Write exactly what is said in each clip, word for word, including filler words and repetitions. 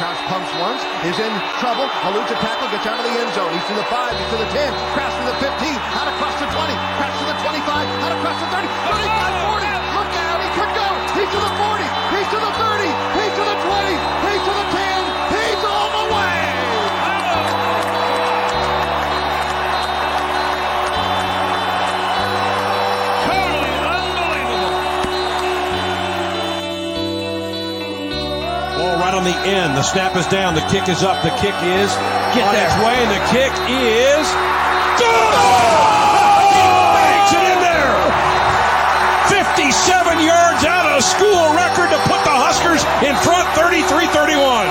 Kraus pumps once, is in trouble, eludes a tackle, gets out of the end zone. He's to the five, he's to the ten, Kraus to the fifteen, out across the twenty, Kraus to the twenty-five, out across the thirty, thirty-five, forty, look out, he could go, he's to the forty, he's to the thirty, he's to the twenty, he's to the ten, he's all the way! Right on the end. The snap is down. The kick is up. The kick is Get on there. its way, and the kick is good! Oh! He bangs it in there! fifty-seven yards out of school record to put the Huskers in front, thirty-three thirty-one.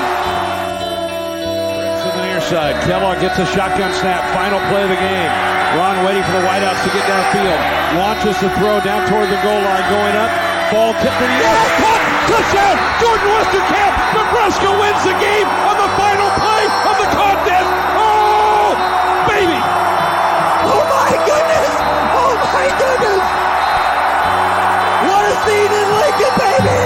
To the near side. Kellogg gets a shotgun snap. Final play of the game. Ron waiting for the wideouts to get downfield. Launches the throw down toward the goal line. Going up. Ball tipped in the air. Caught! Touchdown! Jordan Westerkamp! Nebraska wins the game on the final play of the contest! Oh, baby! Oh my goodness! Oh my goodness! What a scene in Lincoln, baby!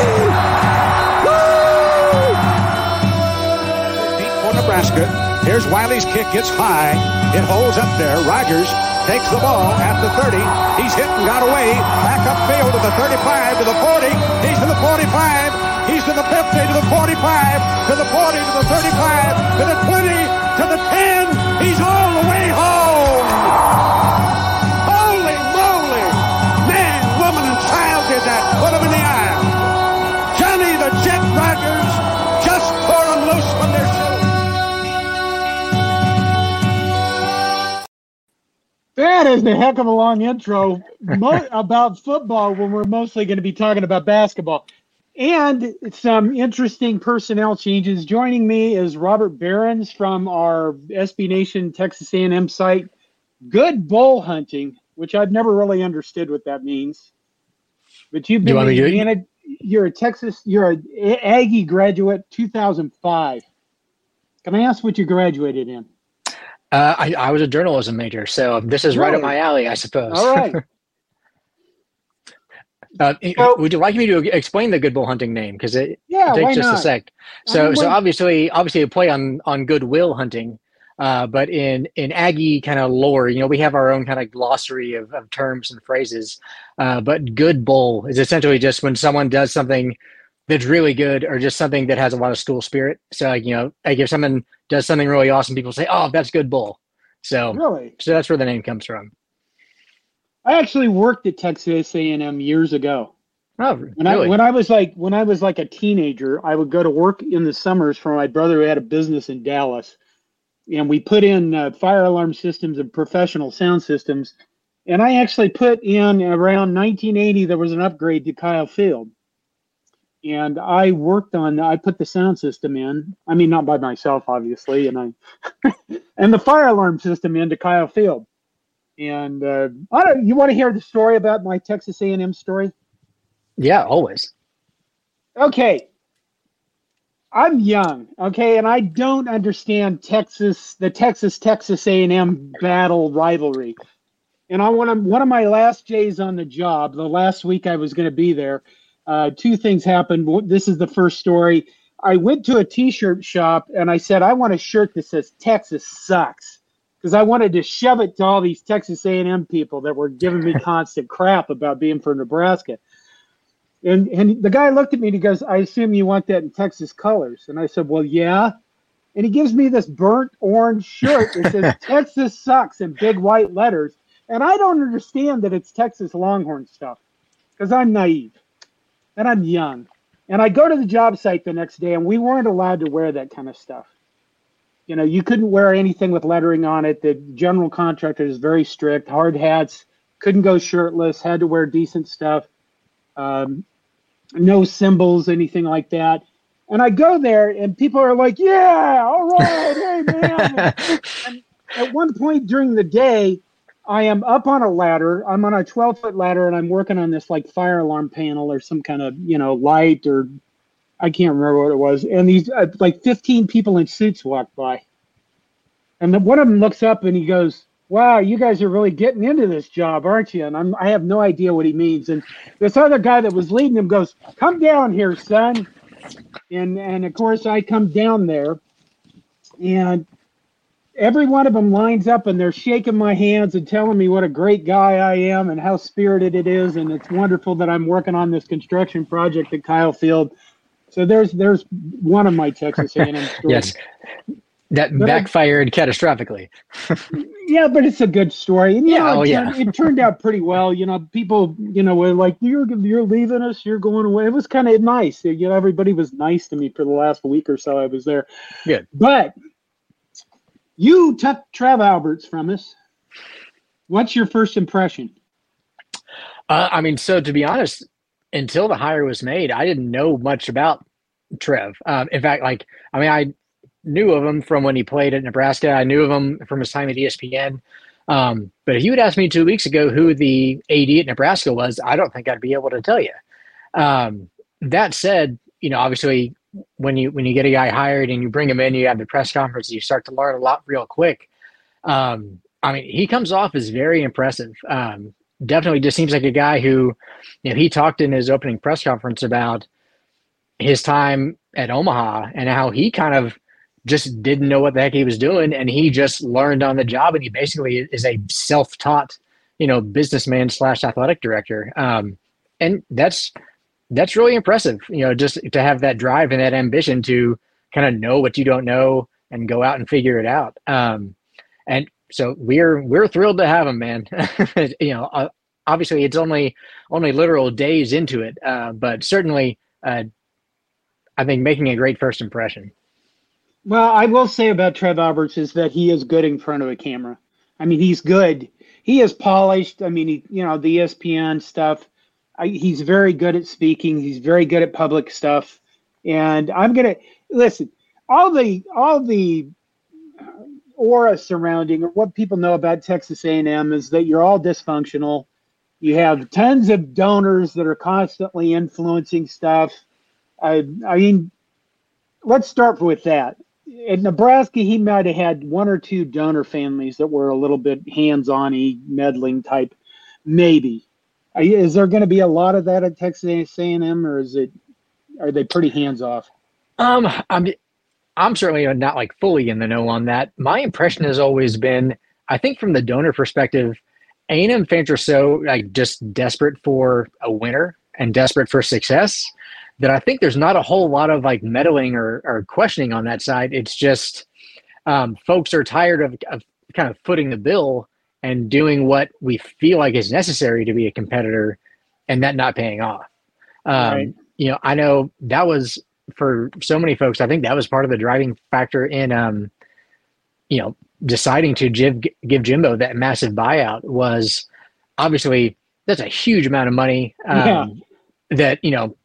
Woo! Deep for Nebraska. Here's Wiley's kick. Gets high. It holds up there. Rogers takes the ball at the thirty. He's hit and got away. Back upfield to the thirty-five, to the forty. He's to the forty-five. He's to the fifty, to the forty-five, to the forty, to the thirty-five, to the twenty, to the ten. He's all the way home. Holy moly. Man, woman, and child did that. Put him in the aisle. Johnny the Jet Rogers just tore them loose from their shoes. That is a heck of a long intro mo- about football when we're mostly going to be talking about basketball. And some interesting personnel changes. Joining me is Robert Behrens from our S B Nation Texas A and M site. Good bull hunting, which I've never really understood what that means. But you've been, you in a, you're a Texas, you're an Aggie graduate, two thousand five. Can I ask what you graduated in? Uh, I, I was a journalism major, so this is Really? right up my alley, I suppose. All right. uh, So- would you like me to explain the good bull hunting name? Because it Yeah, why takes just not? a sec. I So, mean, so when- obviously, obviously, a play on on goodwill hunting. Uh, but in in Aggie kind of lore, you know, we have our own kind of glossary of, of terms and phrases. Uh, but good bull is essentially just when someone does something that's really good, or just something that has a lot of school spirit. So, like, you know, like if someone does something really awesome, people say, "Oh, that's good bull." So, Really? so that's where the name comes from. I actually worked at Texas A and M years ago. Oh, When really? I when I was like when I was like a teenager, I would go to work in the summers for my brother who had a business in Dallas, and we put in uh, fire alarm systems and professional sound systems. And I actually put in around nineteen eighty. There was an upgrade to Kyle Field, and I worked on. I put the sound system in. I mean, not by myself, obviously, and I and the fire alarm system into Kyle Field. And uh, I don't. You want to hear the story about my Texas A and M story? Yeah, always. Okay. I'm young, okay, and I don't understand Texas, the Texas Texas A and M battle rivalry. And I want to, one of my last days on the job, the last week I was going to be there, uh, two things happened. This is the first story. I went to a T-shirt shop and I said, I want a shirt that says Texas sucks, because I wanted to shove it to all these Texas A and M people that were giving me constant crap about being from Nebraska. And and the guy looked at me and he goes, I assume you want that in Texas colors. And I said, well, yeah. And he gives me this burnt orange shirt that says Texas sucks in big white letters. And I don't understand that it's Texas Longhorn stuff, because I'm naive and I'm young. And I go to the job site the next day and we weren't allowed to wear that kind of stuff. You know, you couldn't wear anything with lettering on it. The general contractor is very strict, hard hats, couldn't go shirtless, had to wear decent stuff. Um, no symbols, anything like that. And I go there and people are like, yeah, all right, hey, man. And at one point during the day, I am up on a ladder. I'm on a twelve-foot ladder, and I'm working on this, like, fire alarm panel or some kind of, you know, light, or I can't remember what it was. And these, uh, like, fifteen people in suits walk by. And then one of them looks up and he goes, wow, you guys are really getting into this job, aren't you? And I'm, I have no idea what he means. And this other guy that was leading him goes, come down here, son. And and of course I come down there, and every one of them lines up and they're shaking my hands and telling me what a great guy I am and how spirited it is, and it's wonderful that I'm working on this construction project at Kyle Field. So there's there's one of my Texas A and M stories. Yes, that but backfired I, catastrophically. Yeah, but it's a good story. And, you yeah, know, oh, it, yeah. turned, it turned out pretty well. You know, people, you know, were like, you're you're leaving us, you're going away. It was kind of nice. You know, everybody was nice to me for the last week or so I was there. Good. But you took Trev Alberts from us. What's your first impression? Uh, I mean, so to be honest, until the hire was made, I didn't know much about Trev. Um, in fact, like, I mean, I knew of him from when he played at Nebraska. I knew of him from his time at E S P N. Um, but if you had asked me two weeks ago who the A D at Nebraska was, I don't think I'd be able to tell you. Um, that said, you know, obviously when you when you get a guy hired and you bring him in, you have the press conference, you start to learn a lot real quick. Um, I mean, he comes off as very impressive. Um, definitely just seems like a guy who, you know, he talked in his opening press conference about his time at Omaha and how he kind of just didn't know what the heck he was doing, and he just learned on the job, and he basically is a self-taught, you know, businessman slash athletic director. Um, and that's that's really impressive, you know, just to have that drive and that ambition to kind of know what you don't know and go out and figure it out. Um, and so we're we're thrilled to have him, man. You know, uh, obviously it's only only literal days into it, uh, but certainly uh, I think making a great first impression. Well, I will say about Trev Alberts is that he is good in front of a camera. I mean, he's good. He is polished. I mean, he, you know, the E S P N stuff. I, he's very good at speaking. He's very good at public stuff. And I'm gonna listen. All the all the aura surrounding, or what people know about Texas A and M, is that you're all dysfunctional. You have tons of donors that are constantly influencing stuff. I, I mean, let's start with that. At Nebraska, he might have had one or two donor families that were a little bit hands-on-y, meddling type, maybe. Is there going to be a lot of that at Texas A and M, or is it? Are they pretty hands-off? Um, I'm, I'm certainly not like fully in the know on that. My impression has always been, I think, from the donor perspective, A and M fans are so like just desperate for a winner and desperate for success that I think there's not a whole lot of like meddling or, or questioning on that side. It's just um, folks are tired of, of kind of footing the bill and doing what we feel like is necessary to be a competitor, and that not paying off. Um, right. You know, I know that was for so many folks. I think that was part of the driving factor in, um, you know, deciding to give, give Jimbo that massive buyout. Was obviously that's a huge amount of money um, yeah. that, you know,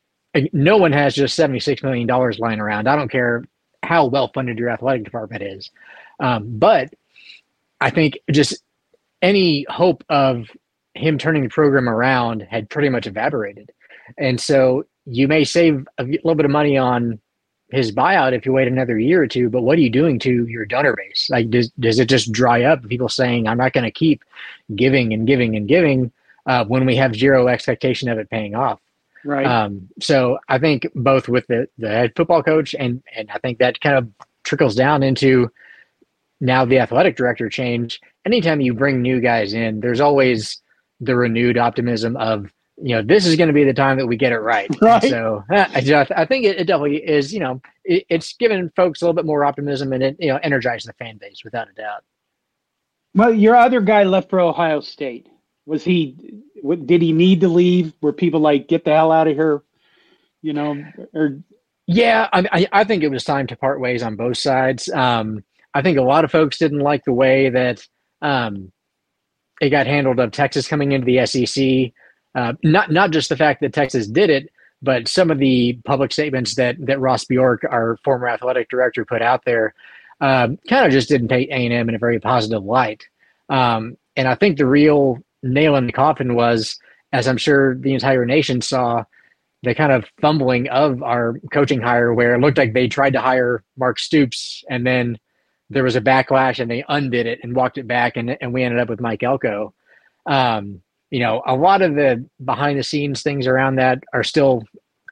no one has just seventy-six million dollars lying around. I don't care how well-funded your athletic department is. Um, but I think just any hope of him turning the program around had pretty much evaporated. And so you may save a little bit of money on his buyout if you wait another year or two, but what are you doing to your donor base? Like, does, does it just dry up? People saying, I'm not going to keep giving and giving and giving uh, when we have zero expectation of it paying off. Right. Um, so I think both with the, the head football coach and, and I think that kind of trickles down into now the athletic director change. Anytime you bring new guys in, there's always the renewed optimism of, you know, this is going to be the time that we get it right. Right. So uh, I, just, I think it, it definitely is, you know, it, it's given folks a little bit more optimism and it, you know, energized the fan base without a doubt. Well, your other guy left for Ohio State. Was he, did he need to leave? Were people like, get the hell out of here? You know, or. Yeah, I, I think it was time to part ways on both sides. Um, I think a lot of folks didn't like the way that um, it got handled of Texas coming into the S E C. Uh, not not just the fact that Texas did it, but some of the public statements that that Ross Bjork, our former athletic director, put out there um, kind of just didn't paint A and M in a very positive light. Um, and I think the real nail in the coffin was, as I'm sure the entire nation saw, the kind of fumbling of our coaching hire where it looked like they tried to hire Mark Stoops and then there was a backlash and they undid it and walked it back and, and we ended up with Mike Elko. Um, you know, a lot of the behind the scenes things around that are still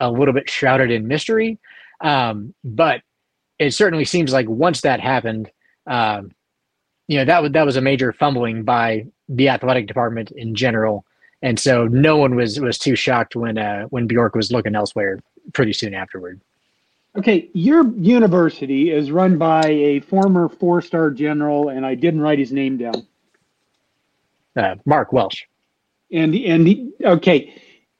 a little bit shrouded in mystery. Um, but it certainly seems like once that happened, um, you know, that was, that was a major fumbling by the athletic department in general. And so no one was, was too shocked when, uh, when Bjork was looking elsewhere pretty soon afterward. Okay, your university is run by a former four-star general, and I didn't write his name down. Uh, Mark Welsh. And and he, okay,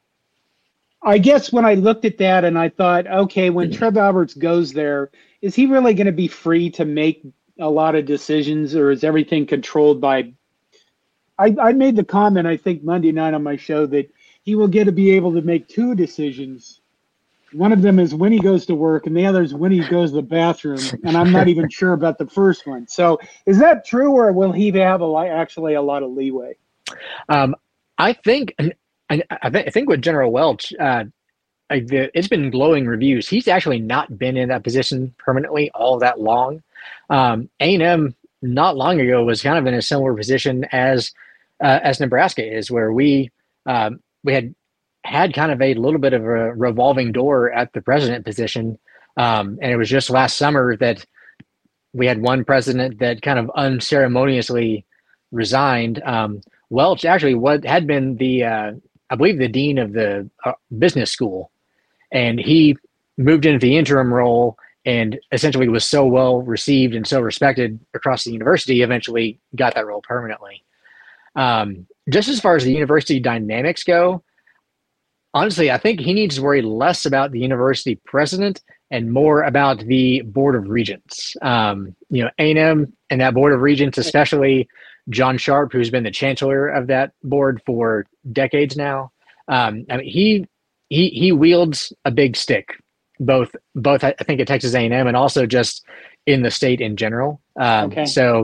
I guess when I looked at that and I thought, okay, when Trev Alberts goes there, is he really going to be free to make a lot of decisions, or is everything controlled by? I, I made the comment, I think Monday night on my show, that he will get to be able to make two decisions. One of them is when he goes to work, and the other is when he goes to the bathroom. And I'm not even sure about the first one. So is that true, or will he have a lot, actually a lot of leeway? Um, I think, I, I think with General Welch, uh, I, the, it's been glowing reviews. He's actually not been in that position permanently all that long. Um, A and M not long ago was kind of in a similar position as uh, as Nebraska is, where we um, we had. had kind of a little bit of a revolving door at the president position. Um, and it was just last summer that we had one president that kind of unceremoniously resigned. Um, Welch actually what had been the, uh, I believe the dean of the uh, business school. And he moved into the interim role and essentially was so well received and so respected across the university, eventually got that role permanently. Um, just as far as the university dynamics go, honestly, I think he needs to worry less about the university president and more about the Board of Regents. Um, you know, A and M and that Board of Regents, especially John Sharp, who's been the chancellor of that board for decades now. Um, I mean, he he he wields a big stick, both both I think at Texas A and M and also just in the state in general. Um, Okay. So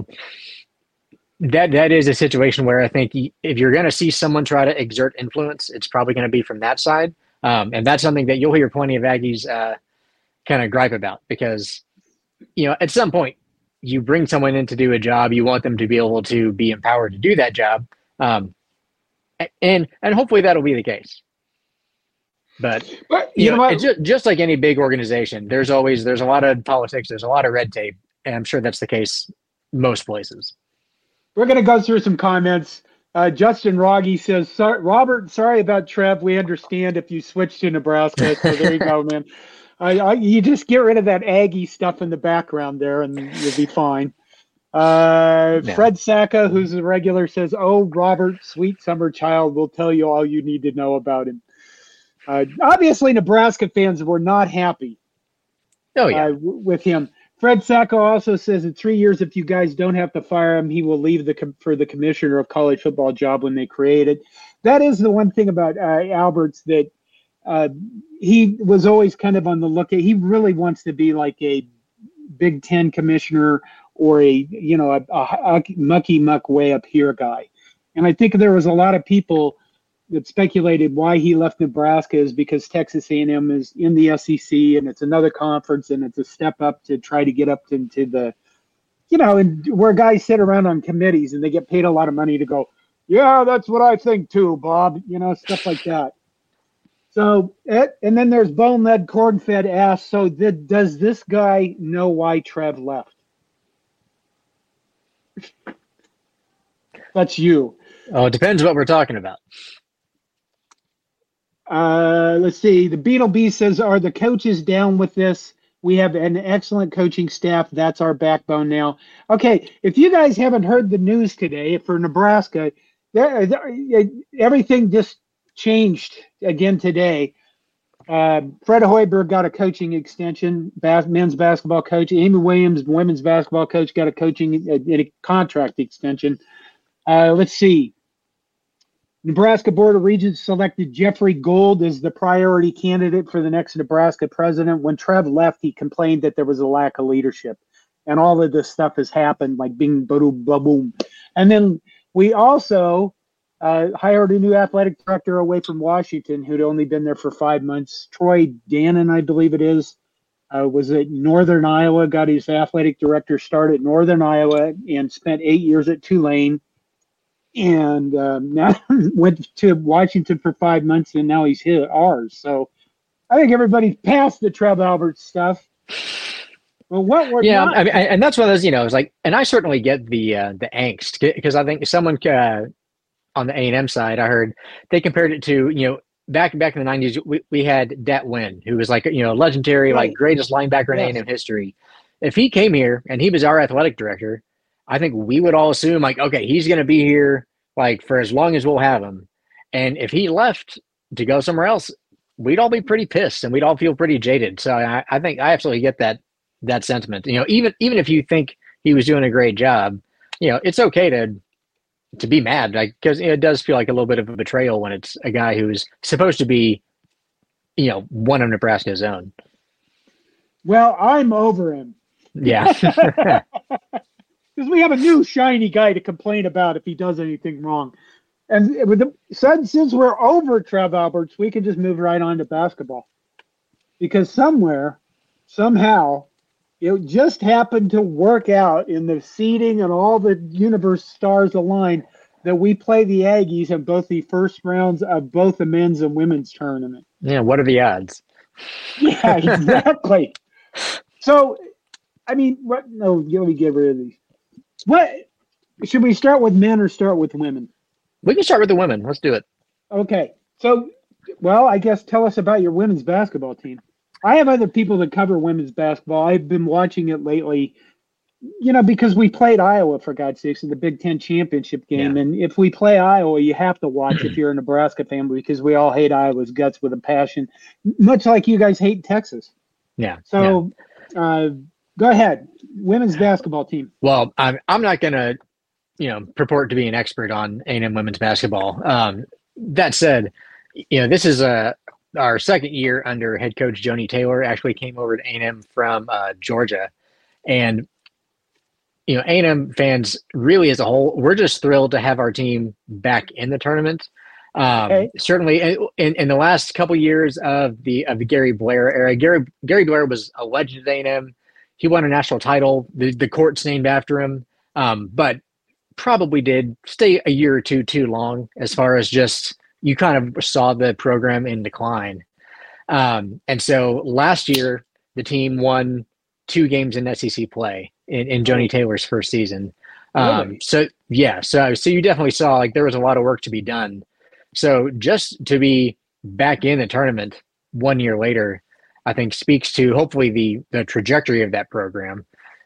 that that is a situation where I think if you're going to see someone try to exert influence, it's probably going to be from that side. Um, and that's something that you'll hear plenty of Aggies uh, kind of gripe about because, you know, at some point you bring someone in to do a job, you want them to be able to be empowered to do that job. Um, and, and hopefully that'll be the case. But, But you, you know, know what? it's just, just like any big organization, there's always, there's a lot of politics, there's a lot of red tape. And I'm sure that's the case most places. We're going to go through some comments. Uh, Justin Rogge says, "Sorry, Robert, sorry about Trev. We understand if you switch to Nebraska." So there you go, man. I, I, you just get rid of that Aggie stuff in the background there, and you'll be fine. Uh, Yeah. Fred Sacca, who's a regular, says, "Oh, Robert, sweet summer child, will tell you all you need to know about him." Uh, obviously, Nebraska fans were not happy Oh, yeah. uh, w- with him. Fred Sacco also says in three years, if you guys don't have to fire him, he will leave the com- for the commissioner of college football job when they create it. That is the one thing about uh, Alberts that uh, he was always kind of on the lookout. He really wants to be like a Big Ten commissioner or a, you know, a, a, a mucky muck way up here guy. And I think there was a lot of people that speculated why he left Nebraska is because Texas A and M is in the S E C and it's another conference and it's a step up to try to get up into the, you know, and where guys sit around on committees and they get paid a lot of money to go, yeah, that's what I think too, Bob, you know, stuff like that. So, and then there's Bone-Led Corn-Fed asks, so did, does this guy know why Trev left? That's you. Oh, it depends what we're talking about. Uh, let's see. The Beetle Bee says, are the coaches down with this? We have an excellent coaching staff. That's our backbone now. Okay, if you guys haven't heard the news today for Nebraska, there, there, everything just changed again today. Uh, Fred Hoiberg got a coaching extension, bas- men's basketball coach. Amy Williams, women's basketball coach, got a coaching a, a contract extension. Uh, let's see. Nebraska Board of Regents selected Jeffrey Gold as the priority candidate for the next Nebraska president. When Trev left, he complained that there was a lack of leadership. And all of this stuff has happened, like bing, boom, boom. And then we also uh, hired a new athletic director away from Washington who'd only been there for five months. Troy Dannon, I believe it is, uh, was at Northern Iowa, got his athletic director start at Northern Iowa and spent eight years at Tulane. And um, now went to Washington for five months, and now he's hit ours. So I think everybody's past the Trev Alberts stuff. Well, what we're yeah, not, I mean, and that's one of those, you know, it's like, and I certainly get the uh, the angst because I think someone uh, on the A and M side, I heard they compared it to, you know, back back in the nineties, we, we had Dat Wynn, who was like, you know, legendary, right. like greatest linebacker in yes. A and M history. If he came here and he was our athletic director, I think we would all assume like, okay, he's going to be here like for as long as we'll have him. And if he left to go somewhere else, we'd all be pretty pissed and we'd all feel pretty jaded. So I, I think I absolutely get that that sentiment. You know, even even if you think he was doing a great job, you know, it's okay to to be mad, like because you know, it does feel like a little bit of a betrayal when it's a guy who's supposed to be, you know, one of Nebraska's own. Well, I'm over him. Yeah. Because we have a new shiny guy to complain about if he does anything wrong. And with the, since, since we're over Trev Alberts, we can just move right on to basketball. Because somewhere, somehow, it just happened to work out in the seeding and all the universe stars aligned that we play the Aggies in both the first rounds of both the men's and women's tournament. Yeah, what are the odds? Yeah, exactly. So, I mean, what? No, let me get rid of these. What should we start with men or start with women? We can start with the women. Let's do it. Okay. So, well, I guess tell us about your women's basketball team. I have other people that cover women's basketball. I've been watching it lately, you know, because we played Iowa, for God's sakes, in the Big Ten championship game. Yeah. And if we play Iowa, you have to watch if you're a Nebraska fan because we all hate Iowa's guts with a passion, much like you guys hate Texas. Yeah. So yeah. Uh, go ahead. Women's basketball team. Well, I'm, I'm not going to, you know, purport to be an expert on A and M women's basketball. Um, that said, you know, this is a, our second year under head coach Joni Taylor. Actually came over to A and M from uh, Georgia. And, you know, A and M fans really as a whole, we're just thrilled to have our team back in the tournament. Um, okay. Certainly in, in the last couple years of the of the Gary Blair era, Gary, Gary Blair was a legend at A and M. He won a national title. The, the court's named after him. Um, but probably did stay a year or two too long as far as just you kind of saw the program in decline. Um, and so last year, the team won two games in S E C play in, in Joni Taylor's first season. Um, really? So, yeah, so, so you definitely saw like there was a lot of work to be done. So just to be back in the tournament one year later, I think speaks to hopefully the, the trajectory of that program.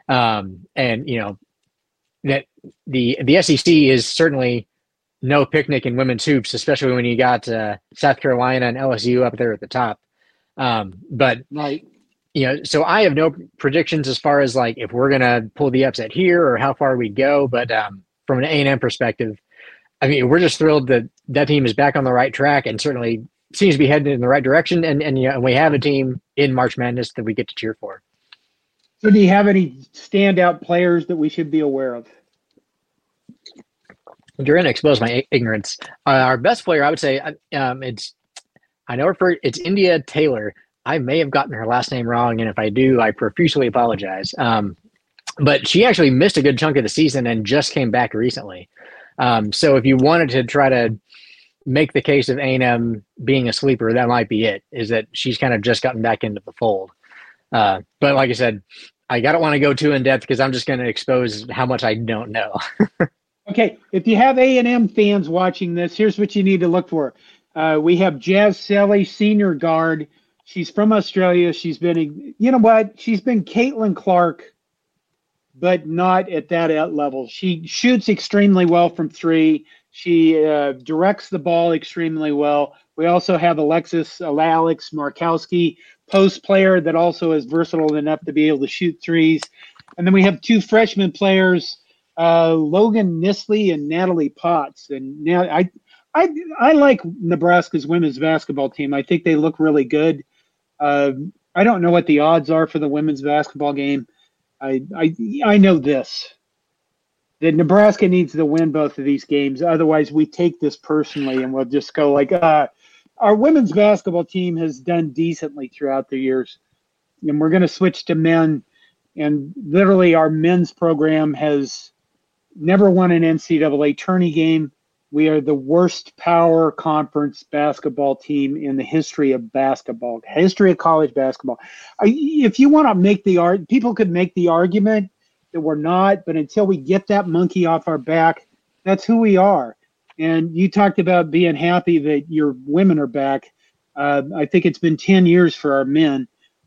Um, and, you know, that the the S E C is certainly no picnic in women's hoops, especially when you got uh, South Carolina and L S U up there at the top. Um, but, right. you know, so I have no predictions as far as like if we're going to pull the upset here or how far we go. But um, from an A and M perspective, I mean, we're just thrilled that that team is back on the right track and certainly seems to be heading in the right direction. And, and, you know, and we have a team in March Madness that we get to cheer for. So do you have any standout players that we should be aware of? You're going to expose my ignorance. Uh, our best player, I would say, um, it's I know her for it's India Taylor. I may have gotten her last name wrong, and if I do, I profusely apologize. Um, but she actually missed a good chunk of the season and just came back recently. Um, so if you wanted to try to make the case of A and M being a sleeper, that might be it, is that she's kind of just gotten back into the fold. Uh, but like I said, I don't want to go too in depth because I'm just going to expose how much I don't know. Okay, if you have A and M fans watching this, here's what you need to look for. Uh, we have Jazz Selly, senior guard. She's from Australia. She's been, you know what? She's been Caitlin Clark, but not at that level. She shoots extremely well from three. She uh, directs the ball extremely well. We also have Alexis uh, Alex Markowski, post player that also is versatile enough to be able to shoot threes. And then we have two freshman players, uh, Logan Nisley and Natalie Potts. And now I, I, I like Nebraska's women's basketball team. I think they look really good. Uh, I don't know what the odds are for the women's basketball game. I, I, I know this, that Nebraska needs to win both of these games. Otherwise, we take this personally and we'll just go like, uh, our women's basketball team has done decently throughout the years. And we're going to switch to men. And literally our men's program has never won an N C double A tourney game. We are the worst power conference basketball team in the history of basketball, history of college basketball. If you want to make the art, people could make the argument that we're not, but until we get that monkey off our back, that's who we are. And you talked about being happy that your women are back. Uh, I think it's been ten years for our men,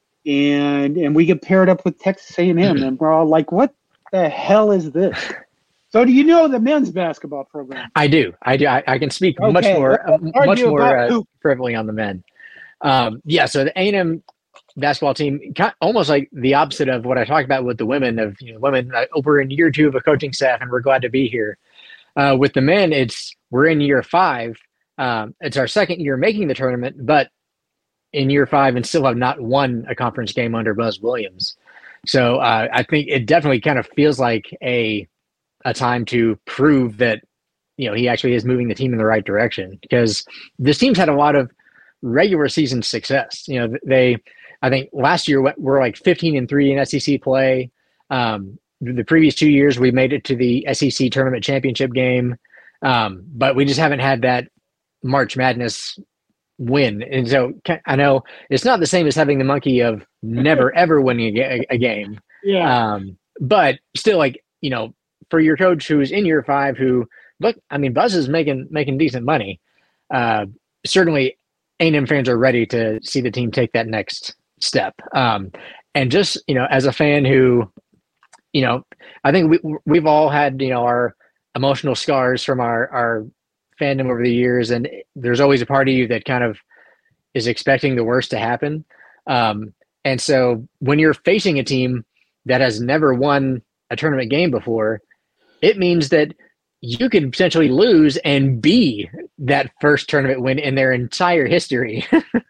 and and we get paired up with Texas A and M, and we're all like, what the hell is this? So do you know the men's basketball program? I do. I do. I, I can speak Okay. much more, uh, much more uh, who- privately on the men. Um, yeah. So the A and M basketball team, kind of, almost like the opposite of what I talked about with the women. Of you know, women uh, over in year two of a coaching staff, and we're glad to be here. Uh, with the men, it's we're in year five. Um, it's our second year making the tournament, but in year five, and still have not won a conference game under Buzz Williams. So uh, I think it definitely kind of feels like a a time to prove that, you know, he actually is moving the team in the right direction, because this team's had a lot of regular season success. You know, they, I think last year we're like fifteen and three in S E C play. Um, the previous two years we made it to the S E C tournament championship game. Um, but we just haven't had that March Madness win. And so I know it's not the same as having the monkey of never ever winning a, a game. Yeah. Um, but still, like, you know, for your coach who's in year five, who look, I mean, Buzz is making making decent money. Uh, certainly, A and M fans are ready to see the team take that next step. Um, and just, you know, as a fan who, you know, I think we we've all had, you know, our emotional scars from our our fandom over the years, and there's always a part of you that kind of is expecting the worst to happen. Um, and so when you're facing a team that has never won a tournament game before, it means that you could potentially lose and be that first tournament win in their entire history.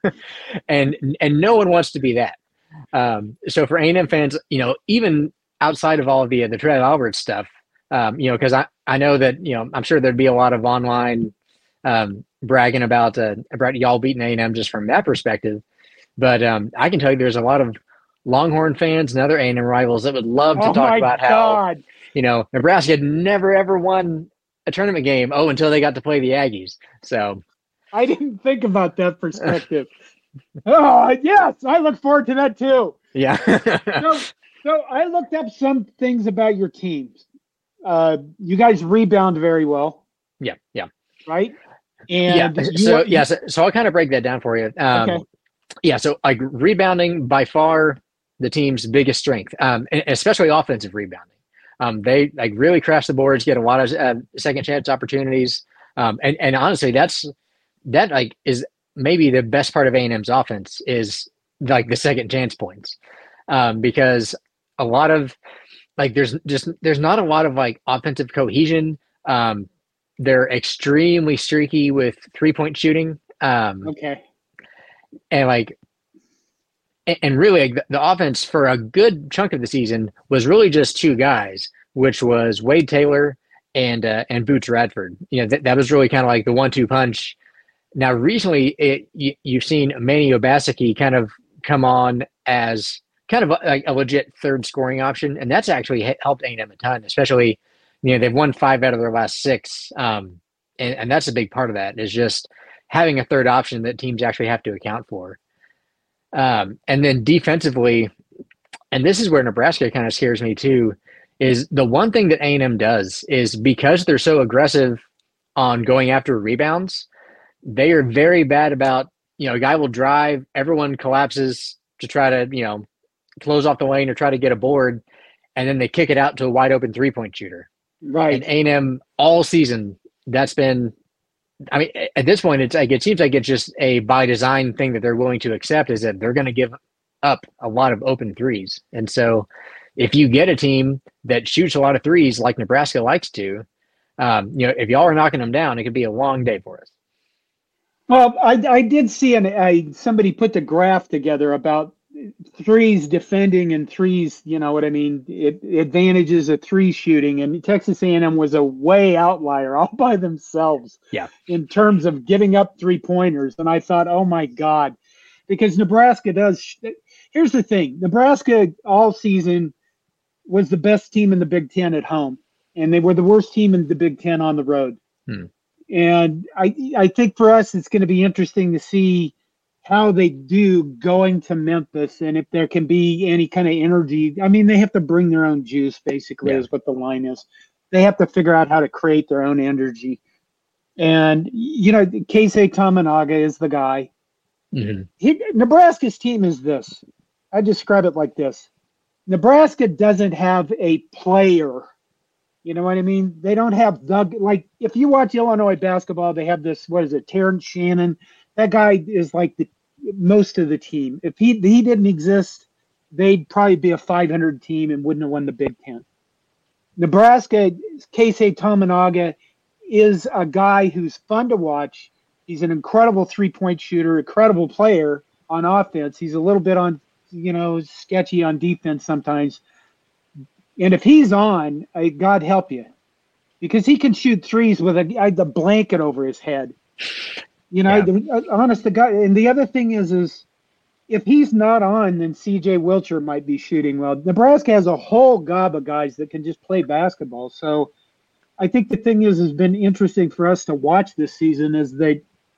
and and no one wants to be that. Um, so for A and M fans, you know, even outside of all of the, the Trev Alberts stuff, um, you know, because I, I know that, you know, I'm sure there'd be a lot of online um, bragging about, uh, about y'all beating A and M just from that perspective. But um, I can tell you there's a lot of Longhorn fans and other A and M rivals that would love to oh talk my about how, God. you know, Nebraska had never, ever won a tournament game. Oh, until they got to play the Aggies. So I didn't think about that perspective. Oh, yes. I look forward to that too. yeah. So, so I looked up some things about your teams. Uh, you guys rebound very well, yeah. Yeah. right? And yeah. you- So, yeah. So, so I'll kind of break that down for you. Um, Okay. Yeah. So, like, rebounding by far the team's biggest strength, um, and especially offensive rebounding. Um, they like really crash the boards, get a lot of uh, second chance opportunities, um, and and honestly, that's that like is maybe the best part of A and M's offense is like the second chance points, um, because a lot of like there's just there's not a lot of like offensive cohesion. Um, they're extremely streaky with three point shooting, um, Okay. and like. And really, like, the, the offense for a good chunk of the season was really just two guys, which was Wade Taylor and uh, and Boots Radford. You know, that that was really kind of like the one-two punch. Now, recently, it you, you've seen Manny Obaseki kind of come on as kind of a, like a legit third scoring option, and that's actually helped A and M a ton. Especially, you know, they've won five out of their last six, um, and and that's a big part of that is just having a third option that teams actually have to account for. Um, and then defensively, and this is where Nebraska kind of scares me too, is the one thing that A and M does is because they're so aggressive on going after rebounds, they are very bad about, you know, a guy will drive, everyone collapses to try to, you know, close off the lane or try to get a board, and then they kick it out to a wide open three-point shooter. Right. And A and M all season, that's been I mean, at this point, it's like it seems like it's just a by design thing that they're willing to accept is that they're going to give up a lot of open threes. And so if you get a team that shoots a lot of threes like Nebraska likes to, um, you know, if y'all are knocking them down, it could be a long day for us. Well, I, I did see an I somebody put the graph together about threes defending and threes, you know what I mean, it, advantages of three shooting, and Texas A and M was a way outlier all by themselves. Yeah. In terms of giving up three pointers, and I thought, oh my God, because Nebraska does. Here's the thing: Nebraska all season was the best team in the Big Ten at home, and they were the worst team in the Big Ten on the road. Hmm. And I I think for us, it's going to be interesting to see how they do going to Memphis and if there can be any kind of energy. I mean, they have to bring their own juice, basically, yeah. is what the line is. They have to figure out how to create their own energy. And, you know, Keisei Tominaga is the guy. Mm-hmm. He, Nebraska's team is this. I describe it like this. Nebraska doesn't have a player. You know what I mean? They don't have the, like, if you watch Illinois basketball, they have this, what is it, Terrence Shannon. That guy is like the most of the team. If he he didn't exist, they'd probably be a five hundred team and wouldn't have won the Big Ten. Nebraska, Keisei Tominaga is a guy who's fun to watch. He's an incredible three-point shooter, incredible player on offense. He's a little bit on, you know, sketchy on defense sometimes. And if he's on, uh, God help you, because he can shoot threes with a, a blanket over his head. You know, yeah. the, honest to God. And the other thing is, is if he's not on, then C J Wilcher might be shooting well. Nebraska has a whole gob of guys that can just play basketball. So I think the thing is, has been interesting for us to watch this season is they,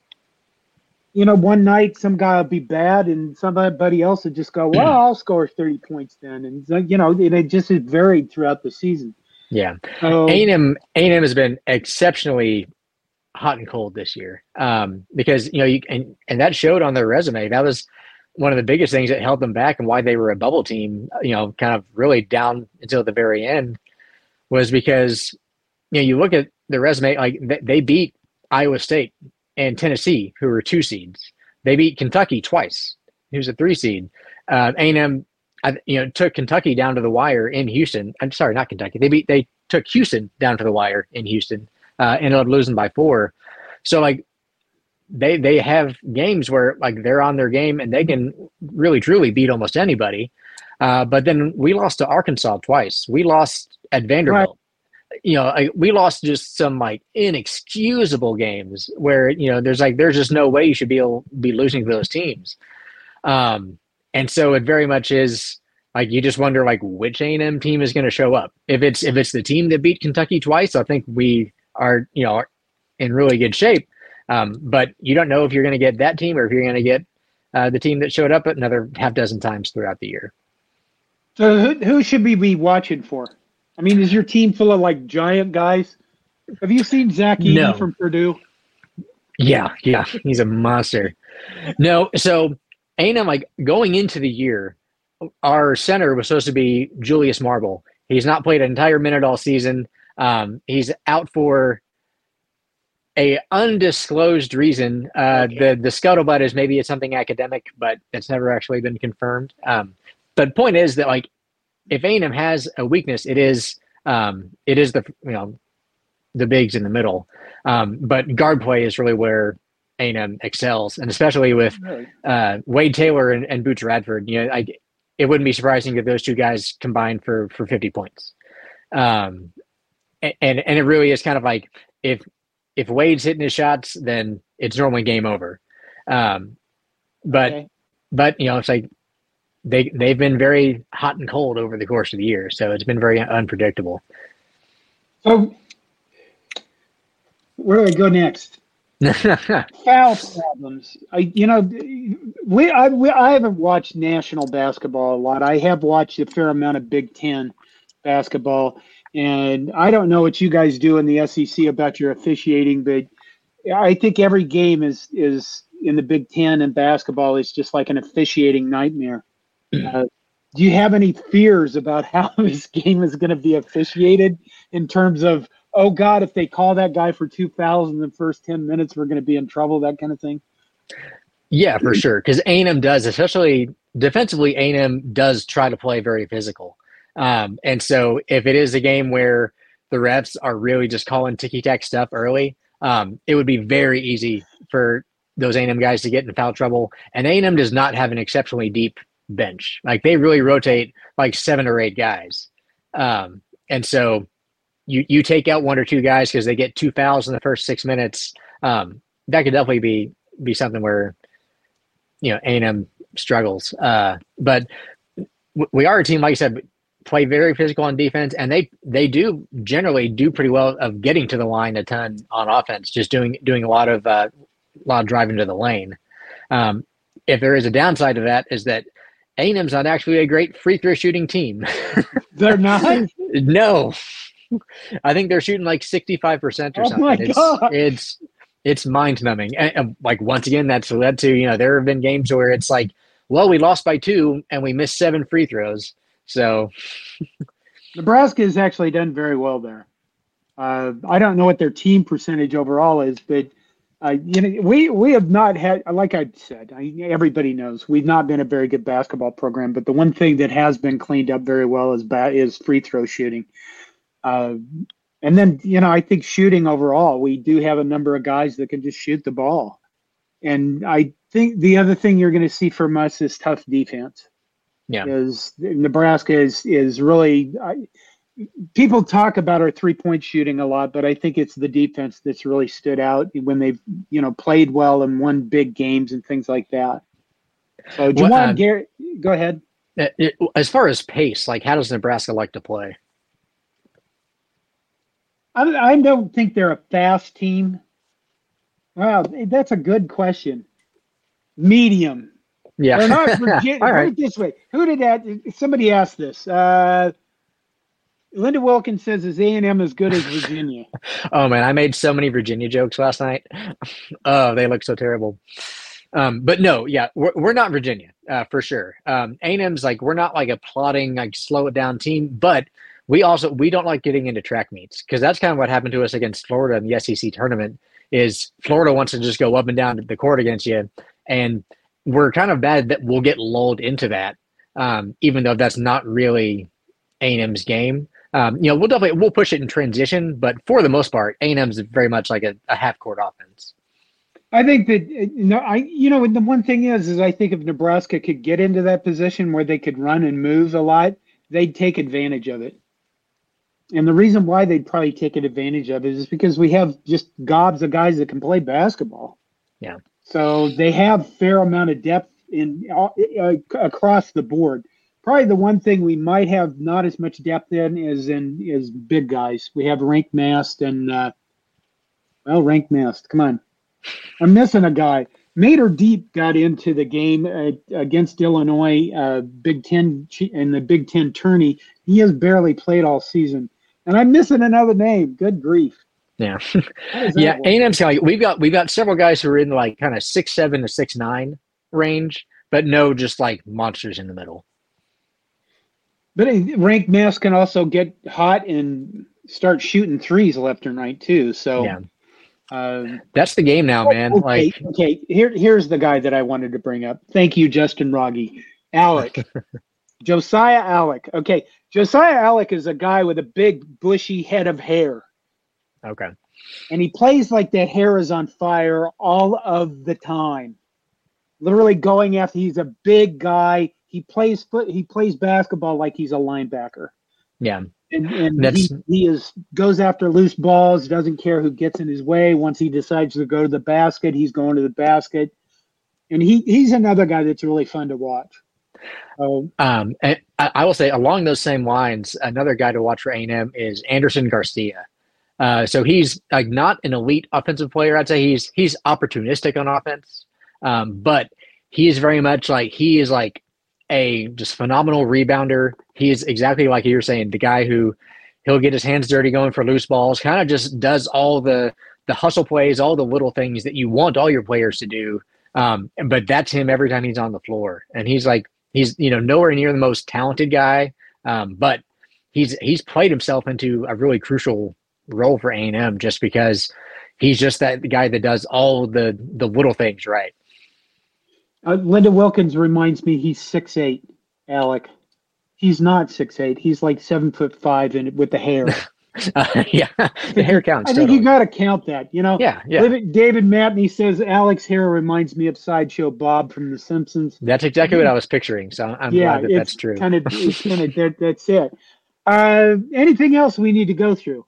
you know, one night some guy will be bad and somebody else will just go, well, I'll score thirty points then. And, you know, it, it just is varied throughout the season. Yeah. So, A and M, A and M has been exceptionally hot and cold this year, um, because, you know, you and, and that showed on their resume. That was one of the biggest things that held them back and why they were a bubble team, you know, kind of really down until the very end, was because, you know, you look at the resume, like they beat Iowa State and Tennessee, who were two seeds. They beat Kentucky twice, who's a three seed. Uh, A and M, you know, took Kentucky down to the wire in Houston. I'm sorry, not Kentucky. They beat they took Houston down to the wire in Houston. Uh, ended up losing by four. So like they they have games where like they're on their game and they can really truly beat almost anybody. Uh, but then we lost to Arkansas twice. We lost at Vanderbilt. Right. You know, like, we lost just some like inexcusable games where, you know, there's like there's just no way you should be able be losing to those teams. Um, and so it very much is like you just wonder like which A and M team is going to show up. If it's if it's the team that beat Kentucky twice, I think we are, you know, in really good shape. Um, but you don't know if you're going to get that team or if you're going to get uh, the team that showed up another half dozen times throughout the year. So who, who should we be watching for? I mean, is your team full of like giant guys? Have you seen Zach Edey no. from Purdue? Yeah, yeah, he's a monster. No, so A and M, like going into the year, our center was supposed to be Julius Marble. He's not played an entire minute all season. Um, he's out for a undisclosed reason. Uh, okay. The the scuttlebutt is maybe it's something academic, but it's never actually been confirmed. Um, but point is that like if A and M has a weakness, it is um, it is the you know the bigs in the middle. Um, but guard play is really where A and M excels, and especially with uh, Wade Taylor and, and Boots Radford. You know, I, it wouldn't be surprising if those two guys combined for for fifty points. Um, And and it really is kind of like if if Wade's hitting his shots, then it's normally game over. Um, but okay. but you know it's like they they've been very hot and cold over the course of the year, so it's been very unpredictable. So where do I go next? Foul problems. I you know we I we, I haven't watched national basketball a lot. I have watched a fair amount of Big Ten basketball. And I don't know what you guys do in the S E C about your officiating, but I think every game is is in the Big Ten and basketball is just like an officiating nightmare. Uh, do you have any fears about how this game is going to be officiated in terms of, oh, God, if they call that guy for two fouls in the first ten minutes, we're going to be in trouble, that kind of thing? Yeah, for sure, because A and M does, especially defensively, A and M does try to play very physical. Um, and so if it is a game where the refs are really just calling ticky-tack stuff early, um, it would be very easy for those A and M guys to get in foul trouble. And A and M does not have an exceptionally deep bench. Like they really rotate like seven or eight guys. Um, and so you, you take out one or two guys because they get two fouls in the first six minutes. Um, that could definitely be, be something where, you know, A and M struggles. Uh, but we are a team, like I said, play very physical on defense, and they they do generally do pretty well of getting to the line a ton on offense, just doing doing a lot of uh, a lot of driving to the lane. Um, if there is a downside to that, is that A and M's not actually a great free throw shooting team. They're not. No, I think they're shooting like sixty-five percent or Oh something. my it's, God. it's it's mind numbing. And, and like once again, that's led to, you know, there have been games where it's like, well, we lost by two and we missed seven free throws. So Nebraska has actually done very well there. Uh, I don't know what their team percentage overall is, but uh, you know, we we have not had, like I said, I, everybody knows we've not been a very good basketball program. But the one thing that has been cleaned up very well is ba- is free throw shooting. Uh, and then, you know, I think shooting overall, we do have a number of guys that can just shoot the ball. And I think the other thing you're going to see from us is tough defense. yeah, Is Nebraska is is really I, people talk about our three point shooting a lot, but I think it's the defense that's really stood out when they've, you know, played well and won big games and things like that. So Well, Juwan uh, Garrett, go ahead. It- it- as far as pace, like how does Nebraska like to play? I, I don't think they're a fast team. Wow, that's a good question. Medium. Yeah, They're not Virginia. All Put right. it this way. Who did that? Somebody asked this. Uh, Linda Wilkins says, is A and M as good as Virginia? Oh man, I made so many Virginia jokes last night. Oh, they look so terrible. Um, but no, yeah, we're, we're not Virginia uh, for sure. Um, A and M's like we're not like a plodding, like slow it down team, but we also we don't like getting into track meets because that's kind of what happened to us against Florida in the S E C tournament. Is Florida wants to just go up and down the court against you, and we're kind of bad that we'll get lulled into that, um, even though that's not really A and M's game. Um, you know, we'll definitely we'll push it in transition, but for the most part, A and M's very much like a, a half court offense. I think that uh, no, I you know the one thing is is I think if Nebraska could get into that position where they could run and move a lot, they'd take advantage of it. And the reason why they'd probably take advantage of it is because we have just gobs of guys that can play basketball. Yeah. So they have fair amount of depth in uh, uh, across the board. Probably the one thing we might have not as much depth in is in is big guys. We have Rank Mast and uh, well, Rank Mast. Come on, I'm missing a guy. Mater Deep got into the game uh, against Illinois, uh, Big Ten in the Big Ten tourney. He has barely played all season, and I'm missing another name. Good grief! Yeah, How does that yeah. work? A and M's like we've got we've got several guys who are in like kind of six seven to six nine range, but no, just like monsters in the middle. But uh, Rank Mast can also get hot and start shooting threes left and right too. So. Yeah, Um, that's the game now, man. Okay, Like, okay. Here, here's the guy that I wanted to bring up. Thank you, Justin Rogge. Alec. Josiah Alec. Okay. Josiah Alec is a guy with a big, bushy head of hair. okay, And he plays like that hair is on fire all of the time. Literally going after, he's a big guy. He plays foot, he plays basketball like he's a linebacker. yeah, And, and That's- he, he is goes after loose balls, doesn't care who gets in his way. Once he decides to go to the basket, he's going to the basket. And he, he's another guy that's really fun to watch. So, Um, and I, I will say along those same lines, another guy to watch for A and M is Anderson Garcia. Uh, so he's like not an elite offensive player. I'd say he's he's opportunistic on offense, um, but he is very much like he is like a just phenomenal rebounder. He is exactly like you were saying, the guy who he'll get his hands dirty going for loose balls, kind of just does all the the hustle plays, all the little things that you want all your players to do. Um, but that's him every time he's on the floor, and he's like. He's, you know, nowhere near the most talented guy, um, but he's he's played himself into a really crucial role for A and M just because he's just that guy that does all the the little things right. uh, Linda Wilkins reminds me he's six eight, Alec. He's not six eight. He's like seven foot five and with the hair. Uh, yeah, the hair counts. I think totally. you got to count that, you know? Yeah, yeah. David, David Matney says Alex hair reminds me of Sideshow Bob from The Simpsons. That's exactly what I was picturing. So I'm yeah, glad that it's that's true. Kind of, it's kind of that, that's it. Uh, anything else we need to go through?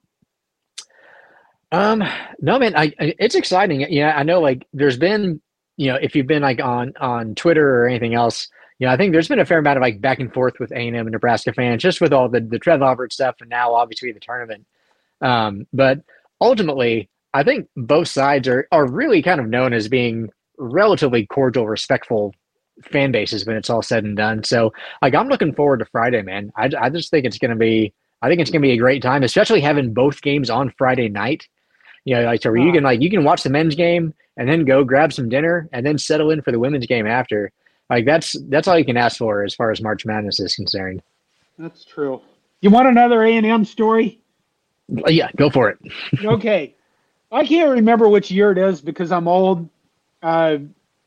Um, no, man, I, I it's exciting. Yeah, I know. Like, there's been, you know, if you've been like on on Twitter or anything else, you know, I think there's been a fair amount of like back and forth with A and M and Nebraska fans, just with all the the Trev Alvord stuff, and now obviously the tournament. Um, but ultimately, I think both sides are are really kind of known as being relatively cordial, respectful fan bases when it's all said and done. So, like, I'm looking forward to Friday, man. I I just think it's going to be. I think it's going to be a great time, especially having both games on Friday night. You know, like so where you can like you can watch the men's game and then go grab some dinner and then settle in for the women's game after. Like that's that's all you can ask for as far as March Madness is concerned. That's true. You want another A and M story? Yeah, go for it. Okay. I can't remember which year it is because I'm old. Uh,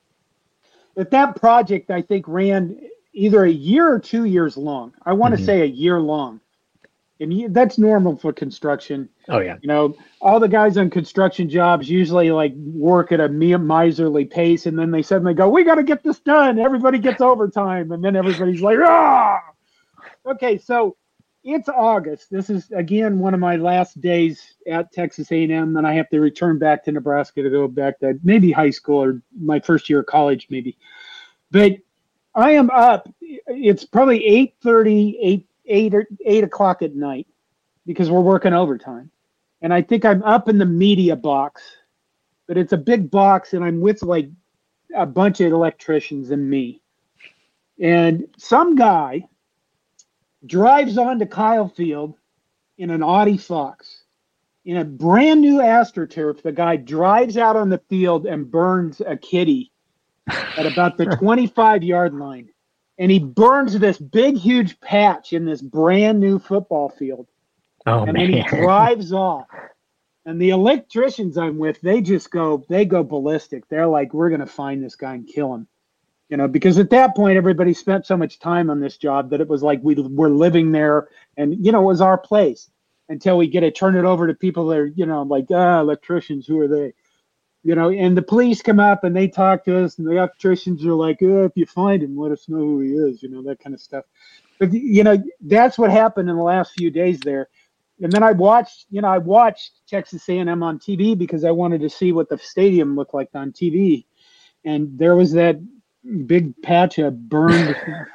but that project, I think, ran either a year or two years long. I want to mm-hmm. say a year long. And that's normal for construction. Oh, yeah. You know, all the guys on construction jobs usually like work at a miserly pace, and then they suddenly go, we got to get this done. Everybody gets overtime. And then everybody's like, ah. Okay, so it's August. This is, again, one of my last days at Texas A and M. Then I have to return back to Nebraska to go back to maybe high school or my first year of college maybe. But I am up. It's probably eight thirty, eight eight or eight o'clock at night because we're working overtime. And I think I'm up in the media box, but it's a big box and I'm with like a bunch of electricians and me. And some guy drives onto Kyle Field in an Audi Fox in a brand new AstroTurf. The guy drives out on the field and burns a kitty at about the twenty-five yard line. And he burns this big, huge patch in this brand new football field. Oh, and man. then he drives off. And the electricians I'm with, they just go, they go ballistic. They're like, we're going to find this guy and kill him. You know, because at that point, everybody spent so much time on this job that it was like we were living there and, you know, it was our place until we get to turn it over to people that are, you know, like, ah, electricians, who are they? You know, and the police come up and they talk to us, and the electricians are like, oh, if you find him, let us know who he is, you know, that kind of stuff. But, you know, that's what happened in the last few days there. And then I watched, you know, I watched Texas A and M on T V because I wanted to see what the stadium looked like on T V. And there was that big patch of burned.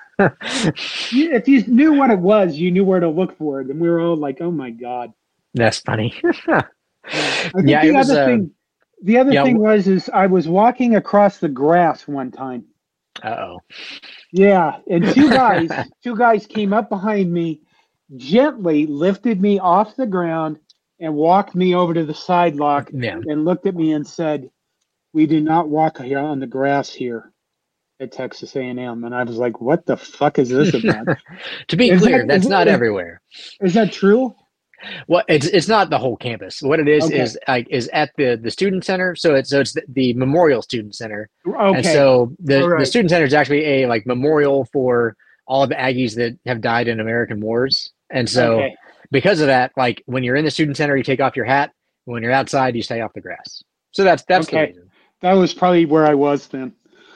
If you knew what it was, you knew where to look for it. And we were all like, oh, my God. That's funny. I think yeah, the it was, other uh, thing. The other yeah, thing was, is I was walking across the grass one time. Uh-oh. Yeah, and two guys, two guys came up behind me, gently lifted me off the ground and walked me over to the sidewalk yeah. and looked at me and said, we do not walk here on the grass here at Texas A and M. And I was like, what the fuck is this about? To be is clear, that, that's is, not is, everywhere. Is that true? Well, it's it's not the whole campus. What it is okay. is like is at the, the student center. So it's so it's the, the Memorial Student Center. Okay. And so the, right. the student center is actually a like memorial for all of the Aggies that have died in American wars. And so okay. because of that, like when you're in the student center, you take off your hat. When you're outside, you stay off the grass. So that's that's okay. the reason. That was probably where I was then.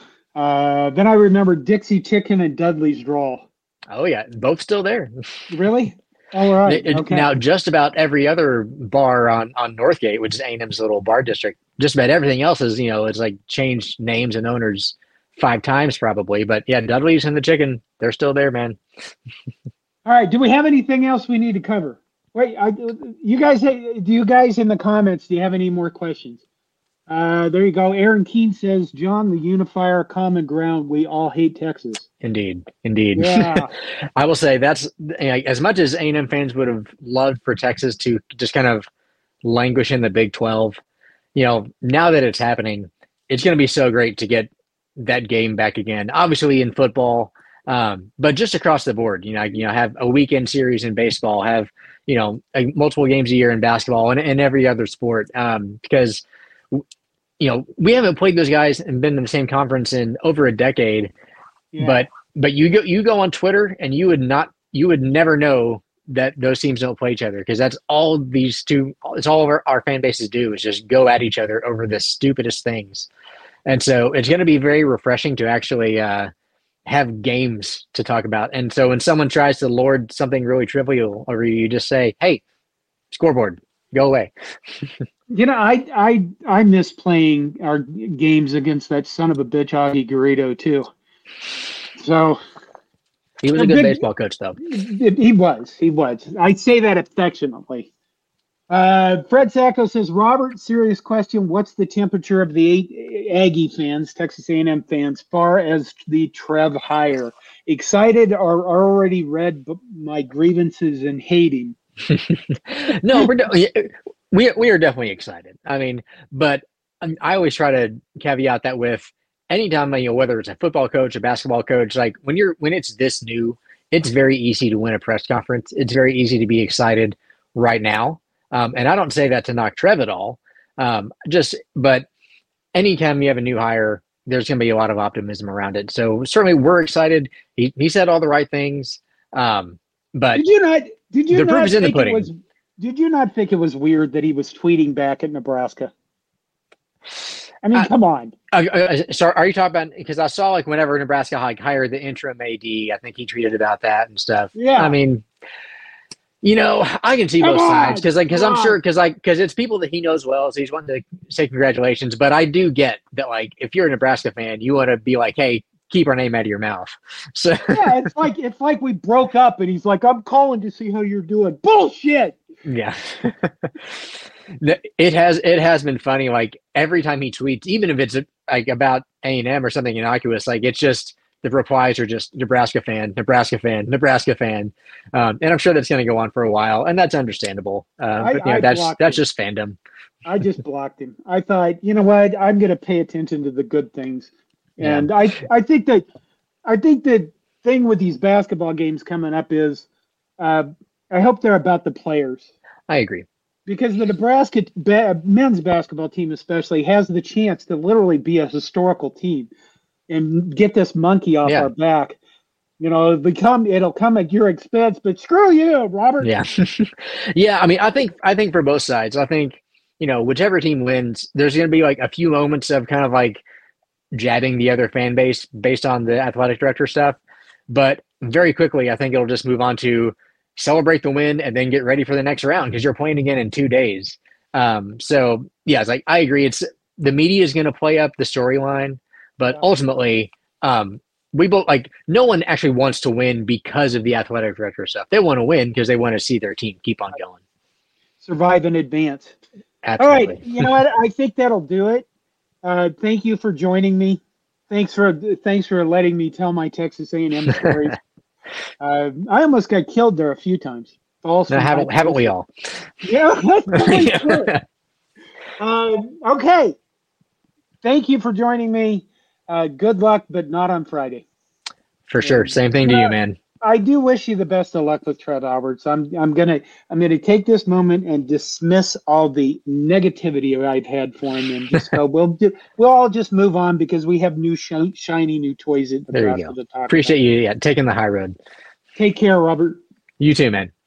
Uh, then I remember Dixie Chicken and Dudley's Drawl. Oh yeah, both still there. Really? All right. It, okay. Now, just about every other bar on, on Northgate, which is A and M's little bar district, just about everything else is, you know, it's like changed names and owners five times probably. But yeah, Dudley's and the Chicken, they're still there, man. All right. Do we have anything else we need to cover? Wait, I, you guys, do you guys in the comments, do you have any more questions? Uh, there you go. Aaron Keene says, John, the unifier, common ground. We all hate Texas. Indeed. Indeed. Yeah. I will say that's as much as A and M fans would have loved for Texas to just kind of languish in the Big twelve. You know, now that it's happening, it's going to be so great to get that game back again. Obviously in football, um, but just across the board, you know, you know, have a weekend series in baseball, have, you know, a, multiple games a year in basketball and, and every other sport. Um, because you know, we haven't played those guys and been in the same conference in over a decade, yeah. but but you go you go on Twitter and you would not you would never know that those teams don't play each other because that's all these two it's all our, our fan bases do is just go at each other over the stupidest things, and so it's going to be very refreshing to actually uh, have games to talk about. And so when someone tries to lord something really trivial over you, you just say, "Hey, scoreboard, go away." You know, I I I miss playing our games against that son of a bitch Augie Garrido too. So He was a a good big- baseball coach, though. he was. He was. I say that affectionately. Uh, Fred Sacco says, Robert, serious question. What's the temperature of the eight Aggie fans, Texas A and M fans, far as the Trev hire? Excited or already read b- my grievances and hating? No, we're de- we we are definitely excited. I mean, but um, I always try to caveat that with anytime, you know, whether it's a football coach, a basketball coach, like when you're when it's this new, it's very easy to win a press conference. It's very easy to be excited right now. Um, and I don't say that to knock Trev at all. Um, just, but anytime you have a new hire, there's going to be a lot of optimism around it. So certainly we're excited. He he said all the right things. Um, but Did you not? Did you the not proof is in the think it pudding. was? Did you not think it was weird that he was tweeting back at Nebraska? I mean, Uh, come on. Uh, uh, so are you talking about, because I saw like whenever Nebraska like hired the interim A D, I think he tweeted about that and stuff. Yeah. I mean, you know, I can see Come both on, sides because like because come I'm on. sure because like because it's people that he knows well, so he's wanting to say congratulations. But I do get that like if you're a Nebraska fan, you want to be like, hey, keep our name out of your mouth. So Yeah, it's like it's like we broke up, and he's like, "I'm calling to see how you're doing." Bullshit. yeah. It has it has been funny. Like every time he tweets, even if it's like about A and M or something innocuous, like it's just the replies are just Nebraska fan, Nebraska fan, Nebraska fan, um, and I'm sure that's going to go on for a while, and that's understandable. Uh, I- but you know, I that's blocked that's it. just fandom. I just blocked him. I thought, you know what? I'm going to pay attention to the good things, Yeah. and I I think that I think the thing with these basketball games coming up is, uh, I hope they're about the players. I agree. Because the Nebraska ba- men's basketball team especially has the chance to literally be a historical team and get this monkey off Yeah. our back. You know, become it'll come at your expense, but screw you, Robert. Yeah, yeah. I mean, I think I think for both sides, I think you know whichever team wins, there's going to be like a few moments of kind of like jabbing the other fan base based on the athletic director stuff, but very quickly, I think it'll just move on to celebrate the win and then get ready for the next round because you're playing again in two days. Um, so yeah, it's like I agree. It's the media is going to play up the storyline, but Yeah. ultimately, um, we both like no one actually wants to win because of the athletic director stuff. They want to win because they want to see their team keep on going. Survive in advance. All Absolutely. right, you know what? I think that'll do it. Uh, thank you for joining me. Thanks for thanks for letting me tell my Texas A and M stories. uh, I almost got killed there a few times. False. No, haven't haven't we all? Yeah, that's totally true. Um, okay. Thank you for joining me. Uh, good luck, but not on Friday. For sure. Same thing to you, man. I do wish you the best of luck with Trev Alberts. I'm I'm gonna I'm gonna take this moment and dismiss all the negativity I've had for him and just go. We'll do, we'll all just move on because we have new sh- shiny new toys at There you Nebraska go. to talk Appreciate about. you yeah, taking the high road. Take care, Robert. You too, man.